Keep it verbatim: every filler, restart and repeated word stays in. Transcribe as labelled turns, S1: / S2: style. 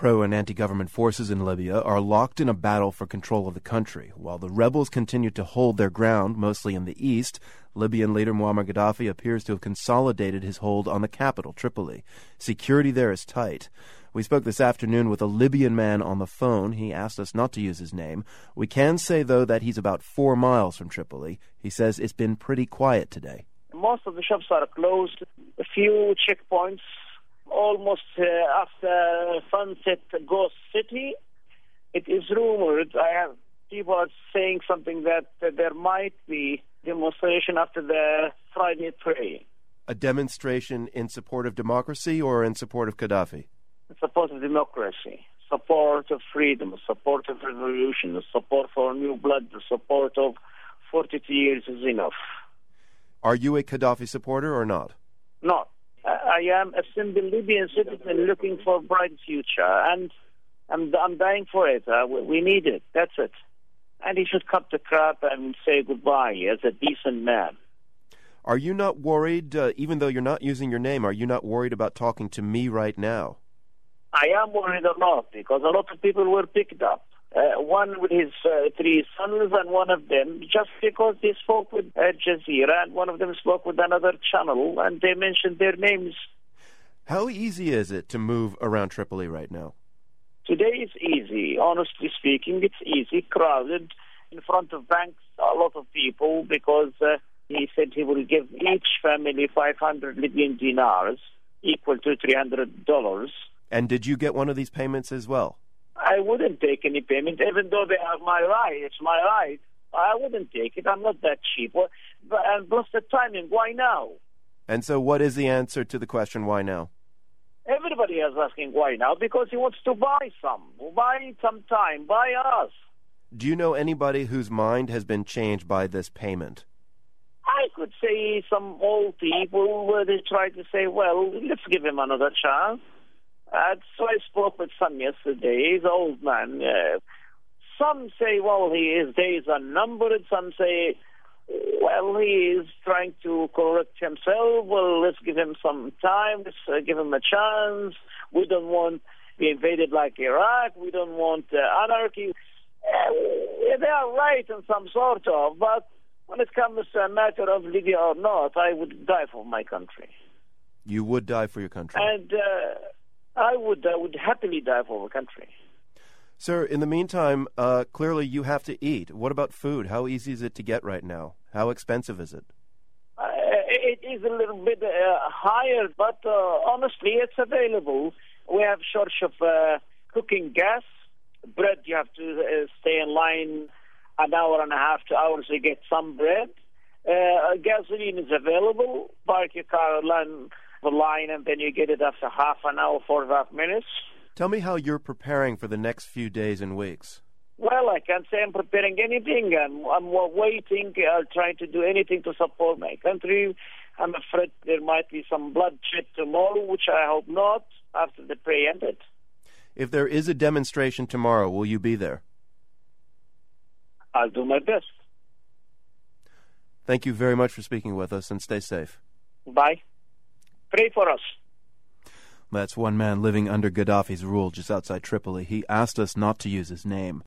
S1: Pro- and anti-government forces in Libya are locked in a battle for control of the country. While the rebels continue to hold their ground, mostly in the east, Libyan leader Muammar Gaddafi appears to have consolidated his hold on the capital, Tripoli. Security there is tight. We spoke this afternoon with a Libyan man on the phone. He asked us not to use his name. We can say, though, that he's about four miles from Tripoli. He says it's been pretty quiet today.
S2: Most of the shops are closed. A few checkpoints. Almost uh, after sunset, Ghost City. It is rumored, I have people are saying something that, that there might be demonstration after the Friday prayer.
S1: A demonstration in support of democracy or in support of Gaddafi?
S2: Support of democracy, support of freedom, support of revolution, support for new blood, the support of forty-two years is enough.
S1: Are you a Gaddafi supporter or not?
S2: No. I am a simple Libyan citizen looking for a bright future, and I'm, I'm dying for it. Uh, we need it. That's it. And he should cut the crap and say goodbye as a decent man.
S1: Are you not worried, uh, even though you're not using your name, are you not worried about talking to me right now?
S2: I am worried a lot because a lot of people were picked up. Uh, one with his uh, three sons and one of them, just because they spoke with Al Jazeera and one of them spoke with another channel and they mentioned their names.
S1: How easy is it to move around Tripoli right now?
S2: Today it's easy. Honestly speaking, it's easy. Crowded in front of banks, a lot of people, because uh, he said he will give each family five hundred Libyan dinars, equal to three hundred dollars.
S1: And did you get one of these payments as well?
S2: I wouldn't take any payment, even though they are my right. It's my right. I wouldn't take it. I'm not that cheap. Well, and plus the timing, why now?
S1: And so what is the answer to the question, why now?
S2: Everybody is asking why now, because he wants to buy some. Buy some time. Buy us.
S1: Do you know anybody whose mind has been changed by this payment?
S2: I could say some old people where they try to say, well, let's give him another chance. Uh, so I spoke with some yesterday. He's an old man. Uh, some say, well, he, his days are numbered. Some say, well, he is trying to correct himself. Well, let's give him some time. Let's uh, give him a chance. We don't want to be invaded like Iraq. We don't want uh, anarchy. Uh, they are right in some sort of, but when it comes to a matter of Libya or not, I would die for my country.
S1: You would die for your country?
S2: And uh, I would I would happily die for the country.
S1: Sir, in the meantime, uh, clearly you have to eat. What about food? How easy is it to get right now? How expensive is it?
S2: Uh, it is a little bit uh, higher, but uh, honestly, it's available. We have shortage of uh, cooking gas. Bread, you have to uh, stay in line an hour and a half, two hours to get some bread. Uh, gasoline is available. Park your car line, the line, and then you get it after half an hour, forty-five minutes.
S1: Tell me how you're preparing for the next few days and weeks.
S2: Well, I can't say I'm preparing anything. I'm, I'm waiting. I'm trying to do anything to support my country. I'm afraid there might be some bloodshed tomorrow, which I hope not, after the prayer ended.
S1: If there is a demonstration tomorrow, will you be there?
S2: I'll do my best.
S1: Thank you very much for speaking with us, and stay safe.
S2: Bye. Pray for us.
S1: That's one man living under Gaddafi's rule just outside Tripoli. He asked us not to use his name.